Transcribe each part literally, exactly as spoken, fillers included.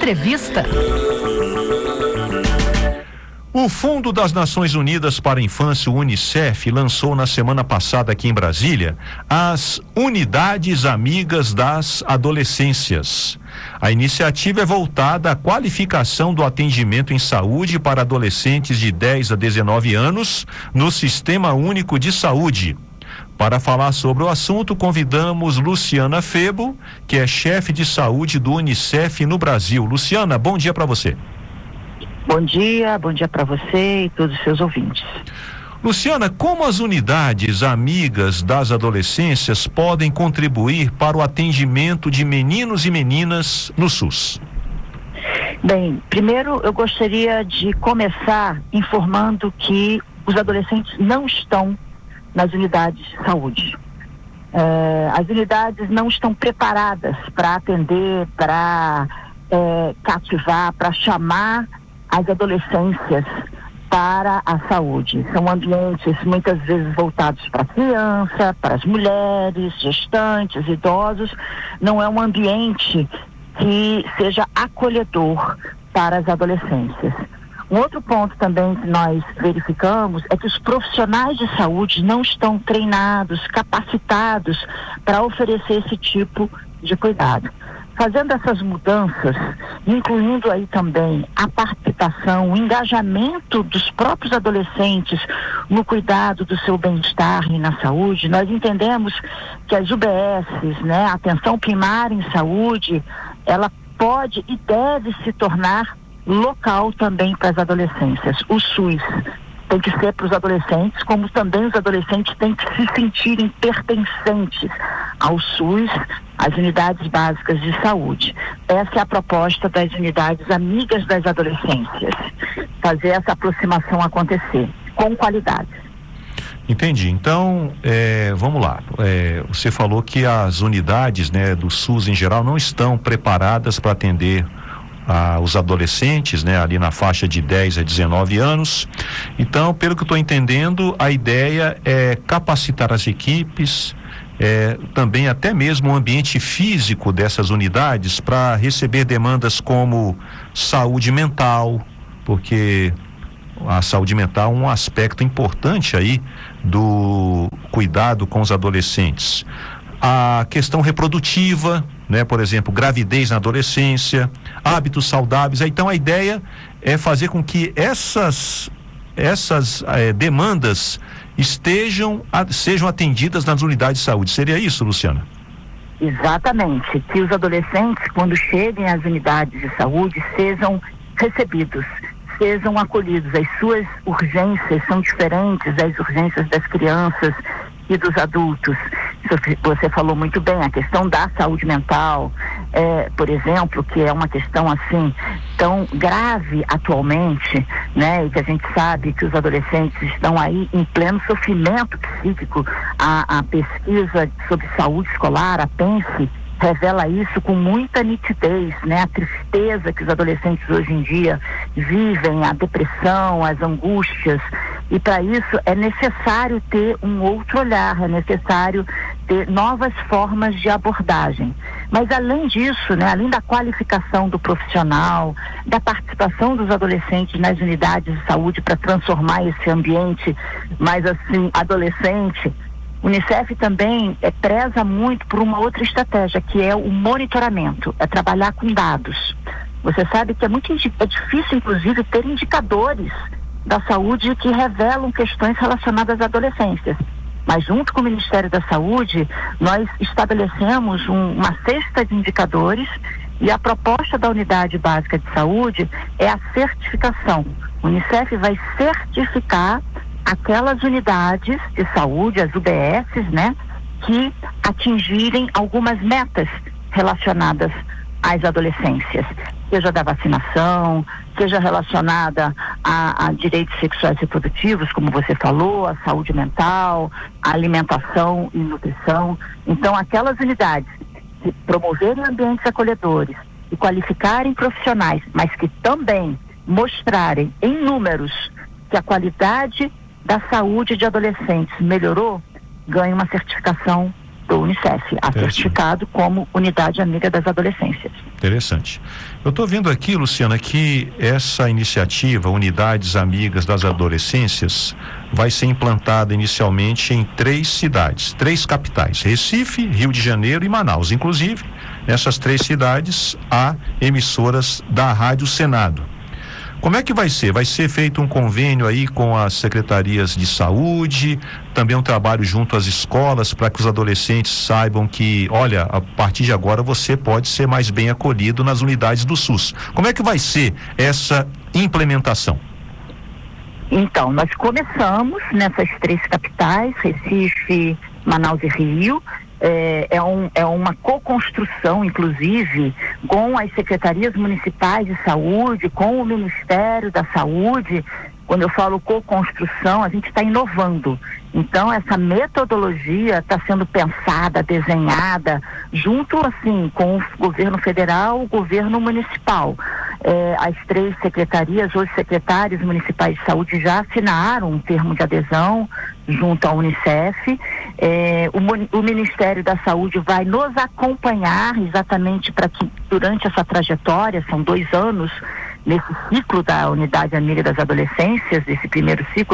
Entrevista. O Fundo das Nações Unidas para a Infância, o Unicef, lançou na semana passada aqui em Brasília as Unidades Amigas das Adolescências. A iniciativa é voltada à qualificação do atendimento em saúde para adolescentes de dez a dezenove anos no Sistema Único de Saúde. Para falar sobre o assunto, convidamos Luciana Febo, que é chefe de saúde do Unicef no Brasil. Luciana, bom dia para você. Bom dia, bom dia para você e todos os seus ouvintes. Luciana, como as unidades amigas das adolescências podem contribuir para o atendimento de meninos e meninas no SUS? Bem, primeiro eu gostaria de começar informando que os adolescentes não estão nas unidades de saúde. É, as unidades não estão preparadas para atender, para é, cativar, para chamar as adolescências para a saúde. São ambientes muitas vezes voltados para a criança, para as mulheres, gestantes, idosos. Não é um ambiente que seja acolhedor para as adolescências. Um outro ponto também que nós verificamos é que os profissionais de saúde não estão treinados, capacitados para oferecer esse tipo de cuidado. Fazendo essas mudanças, incluindo aí também a participação, o engajamento dos próprios adolescentes no cuidado do seu bem-estar e na saúde, nós entendemos que as U B Ss, né, a atenção primária em saúde, ela pode e deve se tornar local também para as adolescências. O SUS tem que ser para os adolescentes, como também os adolescentes têm que se sentirem pertencentes ao SUS, às unidades básicas de saúde. Essa é a proposta das unidades amigas das adolescências, fazer essa aproximação acontecer, com qualidade. Entendi. Então, é, vamos lá. É, você falou que as unidades, né, do SUS em geral não estão preparadas para atender Ah, os adolescentes, né, ali na faixa de dez a dezenove anos. Então, pelo que eu estou entendendo, a ideia é capacitar as equipes, é, também até mesmo o ambiente físico dessas unidades para receber demandas como saúde mental, porque a saúde mental é um aspecto importante aí do cuidado com os adolescentes. A questão reprodutiva, né? Por exemplo, gravidez na adolescência, hábitos saudáveis. Então a ideia é fazer com que essas, essas eh, demandas estejam, a, sejam atendidas nas unidades de saúde. Seria isso, Luciana? Exatamente, que os adolescentes, quando cheguem às unidades de saúde, sejam recebidos, sejam acolhidos. As suas urgências são diferentes das urgências das crianças e dos adultos. Você falou muito bem, a questão da saúde mental, é, por exemplo, que é uma questão assim tão grave atualmente, né? E que a gente sabe que os adolescentes estão aí em pleno sofrimento psíquico. A, a pesquisa sobre saúde escolar, a PENSE, revela isso com muita nitidez, né? A tristeza que os adolescentes hoje em dia vivem, a depressão, as angústias. E para isso é necessário ter um outro olhar, é necessário ter novas formas de abordagem. Mas além disso, né, além da qualificação do profissional, da participação dos adolescentes nas unidades de saúde para transformar esse ambiente mais assim, adolescente, o Unicef também é, preza muito por uma outra estratégia, que é o monitoramento, é trabalhar com dados. Você sabe que é muito é difícil, inclusive, ter indicadores da saúde que revelam questões relacionadas à adolescência. Mas junto com o Ministério da Saúde, nós estabelecemos um, uma cesta de indicadores e a proposta da Unidade Básica de Saúde é a certificação. O Unicef vai certificar aquelas unidades de saúde, as U B Ss, né, que atingirem algumas metas relacionadas às adolescências, seja da vacinação, seja relacionada a, a direitos sexuais e reprodutivos, como você falou, a saúde mental, a alimentação e nutrição. Então, aquelas unidades que promoverem ambientes acolhedores e qualificarem profissionais, mas que também mostrarem em números que a qualidade da saúde de adolescentes melhorou, ganham uma certificação do Unicef, a certificado como Unidade Amiga das Adolescências. Interessante. Eu estou vendo aqui, Luciana, que essa iniciativa, Unidades Amigas das Adolescências, vai ser implantada inicialmente em três cidades, três capitais: Recife, Rio de Janeiro e Manaus. Inclusive, nessas três cidades há emissoras da Rádio Senado. Como é que vai ser? Vai ser feito um convênio aí com as secretarias de saúde, também um trabalho junto às escolas para que os adolescentes saibam que, olha, a partir de agora você pode ser mais bem acolhido nas unidades do SUS. Como é que vai ser essa implementação? Então, nós começamos nessas três capitais, Recife, Manaus e Rio. É, é, um, é uma co-construção, inclusive, com as secretarias municipais de saúde, com o Ministério da Saúde. Quando eu falo co-construção, a gente está inovando. Então, essa metodologia está sendo pensada, desenhada, junto, assim, com o governo federal, o governo municipal. É, as três secretarias, os secretários municipais de saúde já assinaram um termo de adesão junto à Unicef. É, o, o Ministério da Saúde vai nos acompanhar exatamente para que, durante essa trajetória, são dois anos, nesse ciclo da Unidade Amiga das Adolescências, esse primeiro ciclo,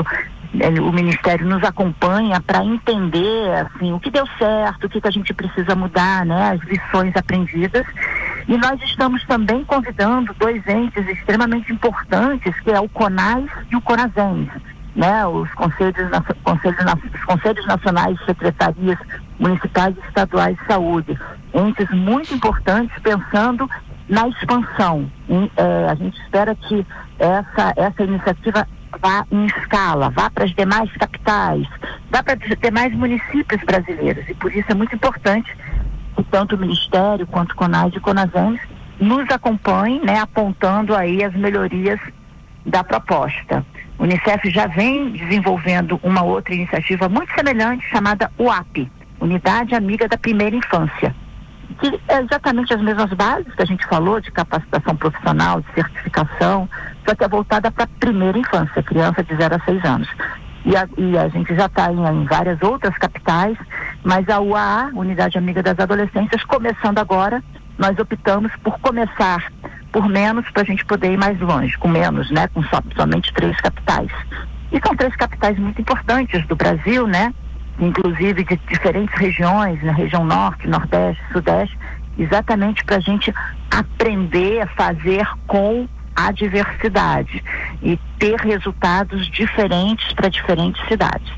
o Ministério nos acompanha para entender, assim, o que deu certo, o que, que a gente precisa mudar, né, as lições aprendidas. E nós estamos também convidando dois entes extremamente importantes, que é o CONAS e o CONASEMS, né, os conselhos, conselhos, os conselhos nacionais de secretarias municipais e estaduais de saúde, entes muito importantes pensando na expansão. E, é, a gente espera que essa, essa iniciativa vá em escala, vá para as demais capitais, vá para os demais municípios brasileiros, e por isso é muito importante que tanto o Ministério quanto o CONAS e o CONASEMS nos acompanhem, né, apontando aí as melhorias da proposta. O Unicef já vem desenvolvendo uma outra iniciativa muito semelhante, chamada U A P, Unidade Amiga da Primeira Infância, que é exatamente as mesmas bases que a gente falou, de capacitação profissional, de certificação, só que é voltada para a primeira infância, criança de zero a seis anos. E a, e a gente já está em, em várias outras capitais, mas a U A A, Unidade Amiga das Adolescências, começando agora, nós optamos por começar por menos, para a gente poder ir mais longe, com menos, né, com só, somente três capitais. E são três capitais muito importantes do Brasil, né, inclusive de diferentes regiões, na região norte, nordeste, sudeste, exatamente para a gente aprender a fazer com a diversidade e ter resultados diferentes para diferentes cidades.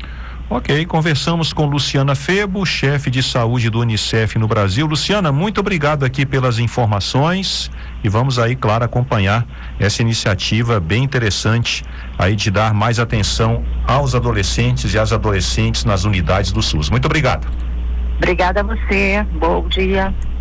Ok, conversamos com Luciana Febo, chefe de saúde do Unicef no Brasil. Luciana, muito obrigado aqui pelas informações e vamos aí, claro, acompanhar essa iniciativa bem interessante aí de dar mais atenção aos adolescentes e às adolescentes nas unidades do SUS. Muito obrigado. Obrigada a você, bom dia.